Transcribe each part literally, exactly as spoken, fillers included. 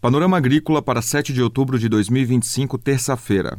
Panorama Agrícola para sete de outubro de dois mil e vinte e cinco, terça-feira.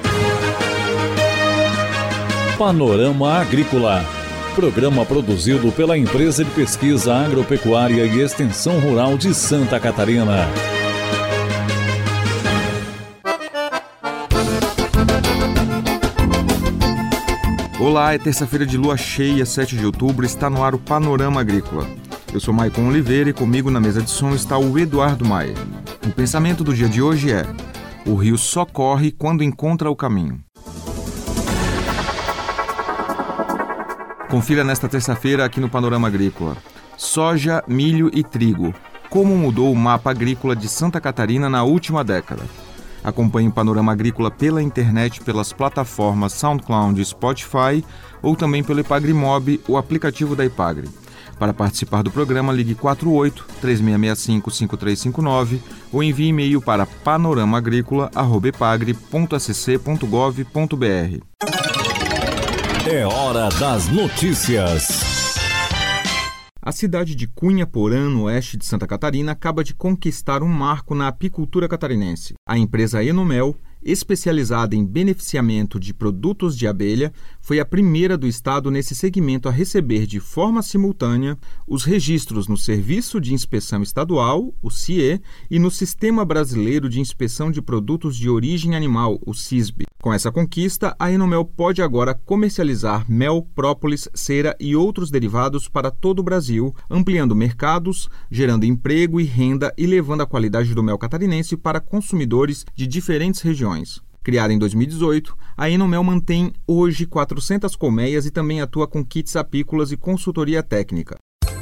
Panorama Agrícola. Programa produzido pela Empresa de Pesquisa Agropecuária e Extensão Rural de Santa Catarina. Olá, é terça-feira de lua cheia, sete de outubro, está no ar o Panorama Agrícola. Eu sou Maicon Oliveira e comigo na mesa de som está o Eduardo Maia. O pensamento do dia de hoje é: o rio só corre quando encontra o caminho. Confira nesta terça-feira aqui no Panorama Agrícola. Soja, milho e trigo. Como mudou o mapa agrícola de Santa Catarina na última década? Acompanhe o Panorama Agrícola pela internet, pelas plataformas SoundCloud e Spotify ou também pelo Ipagre-Mob, o aplicativo da Ipagre. Para participar do programa, ligue quatro oito, três seis seis cinco, cinco três cinco nove ou envie e-mail para panoramaagricola arroba ipagre ponto s c ponto gov ponto b r. É hora das notícias. A cidade de Cunha Porã, no oeste de Santa Catarina, acaba de conquistar um marco na apicultura catarinense. A empresa Enomel, especializada em beneficiamento de produtos de abelha, foi a primeira do estado nesse segmento a receber de forma simultânea os registros no Serviço de Inspeção Estadual, o C I E, e no Sistema Brasileiro de Inspeção de Produtos de Origem Animal, o SISB. Com essa conquista, a Enomel pode agora comercializar mel, própolis, cera e outros derivados para todo o Brasil, ampliando mercados, gerando emprego e renda e levando a qualidade do mel catarinense para consumidores de diferentes regiões. Criada em dois mil e dezoito, a Enomel mantém hoje quatrocentas colmeias e também atua com kits apícolas e consultoria técnica.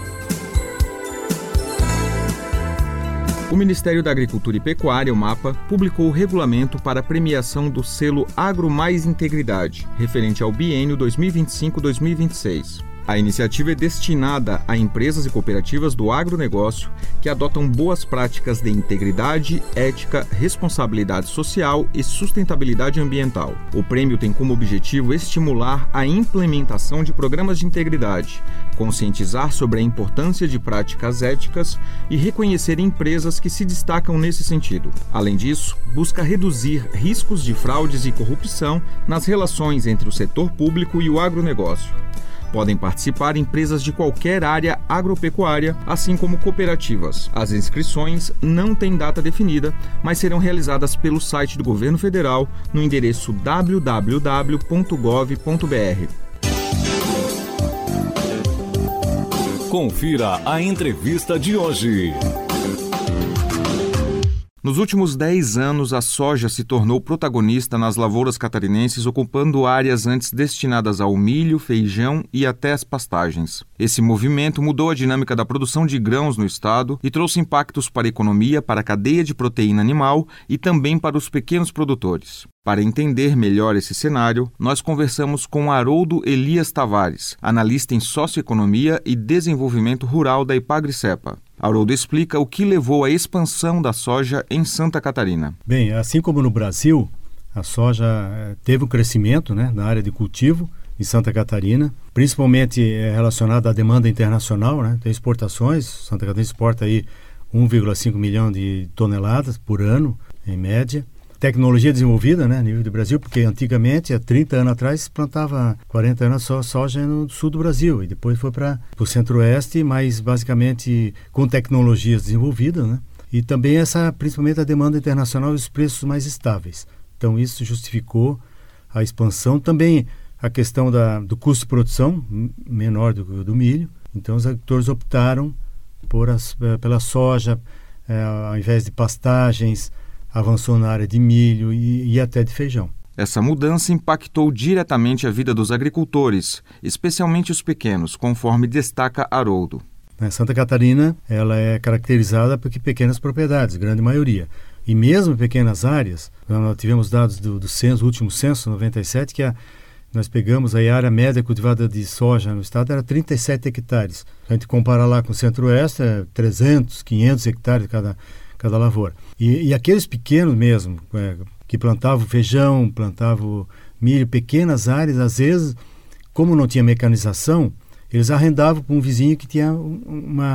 O Ministério da Agricultura e Pecuária, o MAPA, publicou o regulamento para a premiação do selo Agro Mais Integridade, referente ao biênio dois mil e vinte e cinco a dois mil e vinte e seis. A iniciativa é destinada a empresas e cooperativas do agronegócio que adotam boas práticas de integridade, ética, responsabilidade social e sustentabilidade ambiental. O prêmio tem como objetivo estimular a implementação de programas de integridade, conscientizar sobre a importância de práticas éticas e reconhecer empresas que se destacam nesse sentido. Além disso, busca reduzir riscos de fraudes e corrupção nas relações entre o setor público e o agronegócio. Podem participar empresas de qualquer área agropecuária, assim como cooperativas. As inscrições não têm data definida, mas serão realizadas pelo site do Governo Federal no endereço w w w ponto gov ponto b r. Confira a entrevista de hoje. Nos últimos dez anos, a soja se tornou protagonista nas lavouras catarinenses, ocupando áreas antes destinadas ao milho, feijão e até as pastagens. Esse movimento mudou a dinâmica da produção de grãos no estado e trouxe impactos para a economia, para a cadeia de proteína animal e também para os pequenos produtores. Para entender melhor esse cenário, nós conversamos com Haroldo Elias Tavares, analista em socioeconomia e desenvolvimento rural da Ipagre-Cepa. Haroldo explica o que levou à expansão da soja em Santa Catarina. Bem, assim como no Brasil, a soja teve um crescimento, né, na área de cultivo em Santa Catarina, principalmente relacionado à demanda internacional, né, tem exportações. Santa Catarina exporta aí um vírgula cinco milhão de toneladas por ano, em média. Tecnologia desenvolvida, né, a nível do Brasil, porque antigamente, há trinta anos atrás, se plantava quarenta anos só soja no sul do Brasil, e depois foi para o centro-oeste, mas basicamente com tecnologias desenvolvidas, né, e também essa, principalmente a demanda internacional e os preços mais estáveis. Então isso justificou a expansão. Também a questão da, do custo de produção menor do que o do milho, então os agricultores optaram por as, pela soja, é, ao invés de pastagens, avançou na área de milho e, e até de feijão. Essa mudança impactou diretamente a vida dos agricultores, especialmente os pequenos, conforme destaca Haroldo. Santa Catarina, ela é caracterizada por pequenas propriedades, grande maioria. E mesmo pequenas áreas, nós tivemos dados do, do censo, o último censo, noventa e sete, que a, nós pegamos a área média cultivada de soja no estado, era trinta e sete hectares. Se a gente comparar lá com o centro-oeste, é trezentos, quinhentos hectares cada cada lavoura. E, e aqueles pequenos mesmo, é, que plantavam feijão, plantavam milho, pequenas áreas, às vezes, como não tinha mecanização, eles arrendavam para um vizinho que tinha uma,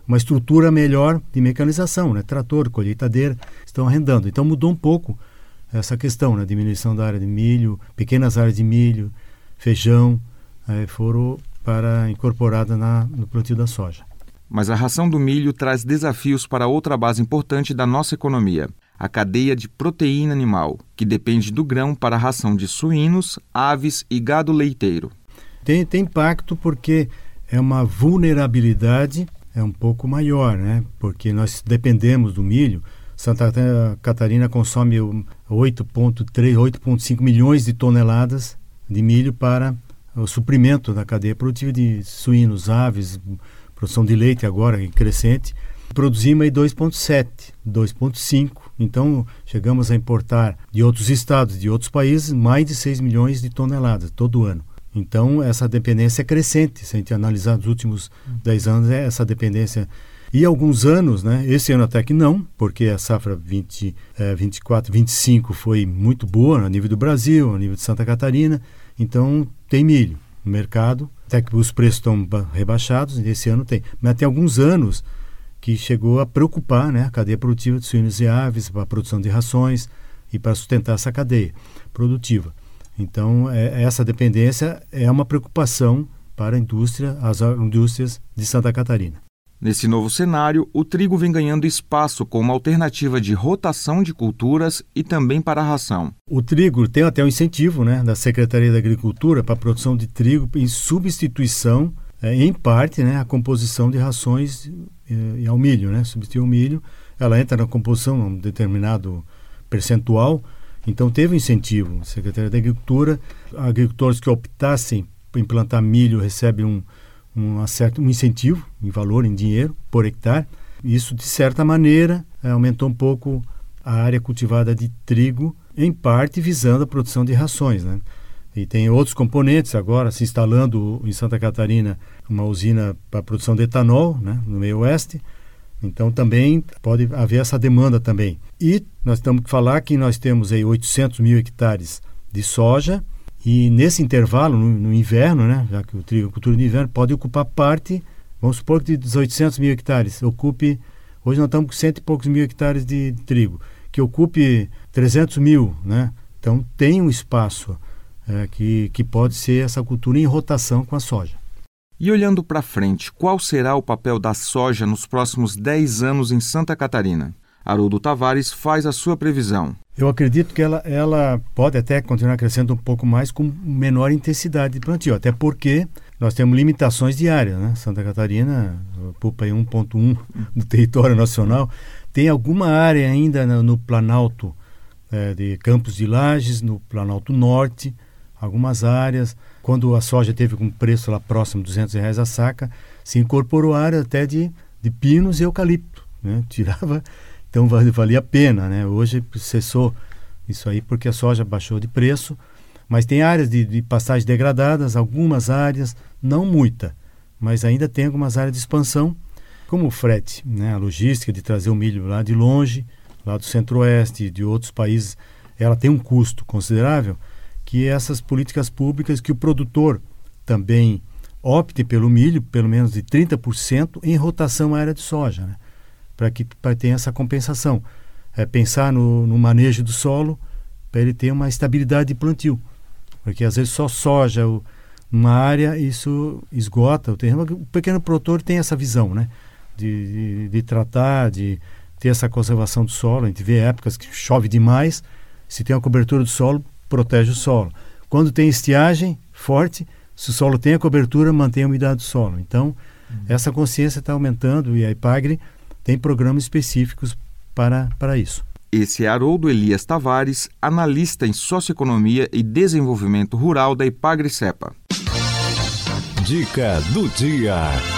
uma estrutura melhor de mecanização, né? Trator, colheitadeira, estão arrendando. Então mudou um pouco essa questão, né? Diminuição da área de milho, pequenas áreas de milho, feijão, eh, foram para incorporada na, no plantio da soja. Mas a ração do milho traz desafios para outra base importante da nossa economia, a cadeia de proteína animal, que depende do grão para a ração de suínos, aves e gado leiteiro. Tem, tem impacto porque é uma vulnerabilidade é um pouco maior, né? Porque nós dependemos do milho. Santa Catarina consome oito vírgula três, oito vírgula cinco milhões de toneladas de milho para o suprimento da cadeia produtiva de suínos, aves, produção de leite agora em crescente. Produzimos aí dois vírgula sete, dois vírgula cinco. Então, chegamos a importar de outros estados, de outros países, mais de seis milhões de toneladas todo ano. Então, essa dependência é crescente. Se a gente analisar nos últimos dez anos, é essa dependência. E alguns anos, né? Esse ano até que não, porque a safra vinte, é, vinte e quatro, vinte e cinco foi muito boa a nível do Brasil, a nível de Santa Catarina. Então, tem milho no mercado, até que os preços estão rebaixados, e esse ano tem. Mas tem alguns anos que chegou a preocupar, né, a cadeia produtiva de suínos e aves, para a produção de rações e para sustentar essa cadeia produtiva. Então, é, essa dependência é uma preocupação para a indústria, as indústrias de Santa Catarina. Nesse novo cenário, o trigo vem ganhando espaço como alternativa de rotação de culturas e também para a ração. O trigo tem até um incentivo, né, da Secretaria da Agricultura para a produção de trigo em substituição, é, em parte, né, a composição de rações e, e ao milho, né, substituir o milho. Ela entra na composição um determinado percentual, então teve um incentivo. A Secretaria da Agricultura, agricultores que optassem por implantar milho recebem um Um, certo, um incentivo em valor, em dinheiro, por hectare. Isso, de certa maneira, é, aumentou um pouco a área cultivada de trigo, em parte visando a produção de rações, né? E tem outros componentes agora, se instalando em Santa Catarina uma usina para a produção de etanol, né, no meio oeste. Então, também pode haver essa demanda também. E nós temos que falar que nós temos aí oitocentos mil hectares de soja. E nesse intervalo, no, no inverno, né, já que o trigo é cultura de inverno, pode ocupar parte, vamos supor que dos oitocentos mil hectares, ocupe, hoje nós estamos com cento e poucos mil hectares de, de trigo, que ocupe trezentos mil, né? Então tem um espaço é, que, que pode ser essa cultura em rotação com a soja. E olhando para frente, qual será o papel da soja nos próximos dez anos em Santa Catarina? Haroldo Tavares faz a sua previsão. Eu acredito que ela, ela pode até continuar crescendo um pouco mais com menor intensidade de plantio, até porque nós temos limitações de área, né? Santa Catarina ocupa aí um vírgula um do território nacional. Tem alguma área ainda no, no Planalto é, de Campos de Lages, no Planalto Norte, algumas áreas. Quando a soja teve com preço lá próximo de duzentos reais a saca, se incorporou área até de, de pinos e eucalipto, né? Tirava... Então valia a pena, né? Hoje cessou isso aí porque a soja baixou de preço, mas tem áreas de, de pastagens degradadas, algumas áreas, não muita, mas ainda tem algumas áreas de expansão, como o frete, né? A logística de trazer o milho lá de longe, lá do centro-oeste, de outros países, ela tem um custo considerável, que essas políticas públicas que o produtor também opte pelo milho, pelo menos de trinta por cento em rotação à área de soja, né? Para que para ter essa compensação. É pensar no, no manejo do solo para ele ter uma estabilidade de plantio. Porque às vezes só soja o, uma área, isso esgota o terreno. O pequeno produtor tem essa visão, né? De, de, de tratar, de ter essa conservação do solo. A gente vê épocas que chove demais, se tem uma cobertura do solo, protege o solo. Quando tem estiagem forte, se o solo tem a cobertura, mantém a umidade do solo. Então, uhum. essa consciência está aumentando e a IPAGRE tem programas específicos para, para isso. Esse é Haroldo Elias Tavares, analista em Socioeconomia e Desenvolvimento Rural da IPAGRE-SEPA. Dica do dia.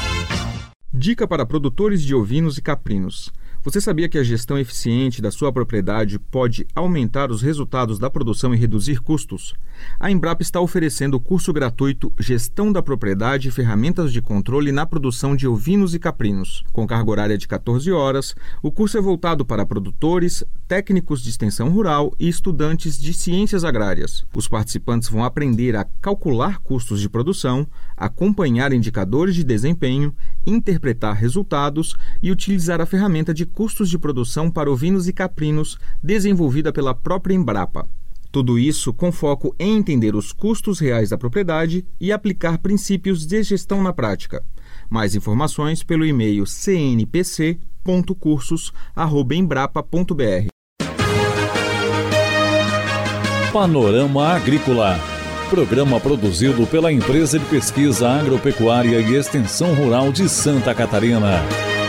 Dica para produtores de ovinos e caprinos. Você sabia que a gestão eficiente da sua propriedade pode aumentar os resultados da produção e reduzir custos? A Embrapa está oferecendo o curso gratuito Gestão da Propriedade e Ferramentas de Controle na Produção de Ovinos e Caprinos. Com carga horária de quatorze horas, o curso é voltado para produtores, técnicos de extensão rural e estudantes de ciências agrárias. Os participantes vão aprender a calcular custos de produção, acompanhar indicadores de desempenho, interpretar resultados e utilizar a ferramenta de custos de produção para ovinos e caprinos desenvolvida pela própria Embrapa. Tudo isso com foco em entender os custos reais da propriedade e aplicar princípios de gestão na prática. Mais informações pelo e-mail c n p c ponto cursos arroba embrapa ponto b r. Panorama Agrícola. Programa produzido pela Empresa de Pesquisa Agropecuária e Extensão Rural de Santa Catarina.